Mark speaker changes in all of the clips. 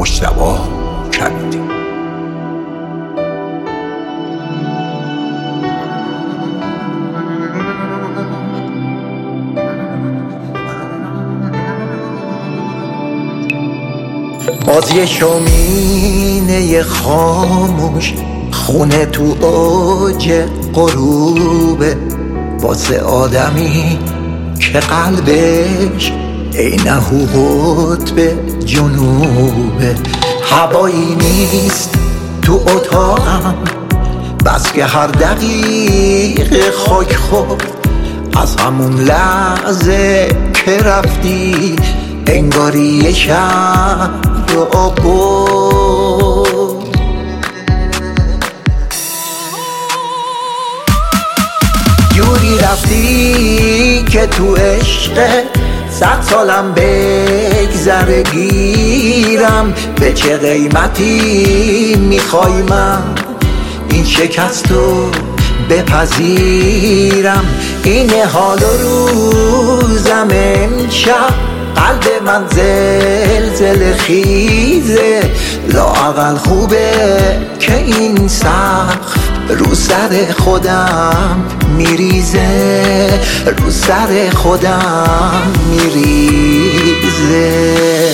Speaker 1: مجتبی کبیری. باز یه شومینه خاموش خونه تو اوج غروبه، واسه آدمی که قلبش عین قطب جنوبه. هوایی نیست تو اتاقم بس که هر دقیقه خاک خورد. از همون لحظه که رفتی انگاری یه شب رو برد. جوری رفتی که تو عشق 100 سالم بگذره گیرم. به چه قیمتی میخوای من این شکست رو بپذیرم؟ این حال روزم امشب قلب من زلزله خیزه. لااقل خوبه که این سقف رو سر خودم میریزه، رو سر خودم میریزه.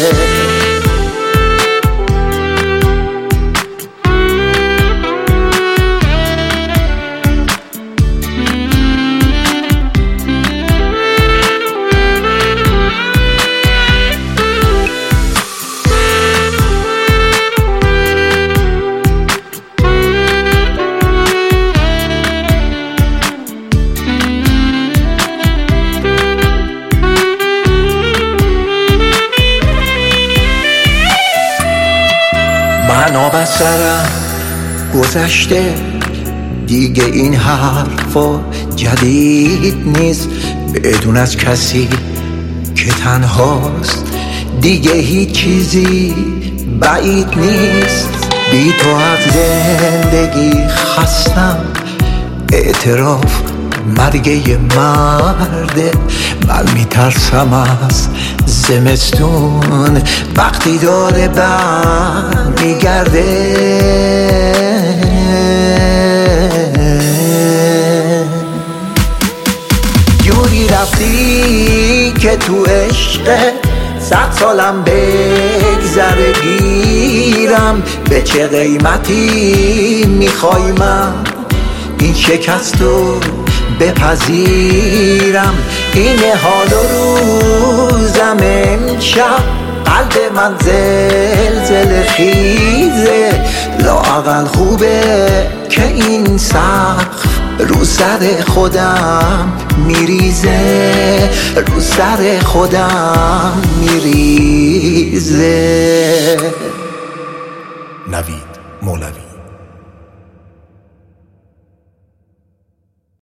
Speaker 1: من آب از سرم گذشته دیگه، این حرفا جدید نیست. بدون از کسی که تنهاست دیگه هیچ چیزی بعید نیست. بی تو از زندگی خستم، اعتراف مرگ یه مرده. من میترسم از زمستون وقتی داره برمیگرده. جوری رفتی که تو عشق 100 سالم بگذره گیرم. به چه قیمتی میخوای من این شکست رو بپذیرم؟ این حال روزم امشب قلب من زلزله خیزه. لااقل خوبه که این سقف رو سر خودم میریزه، رو سر خودم میریزه.
Speaker 2: نوید مولوی.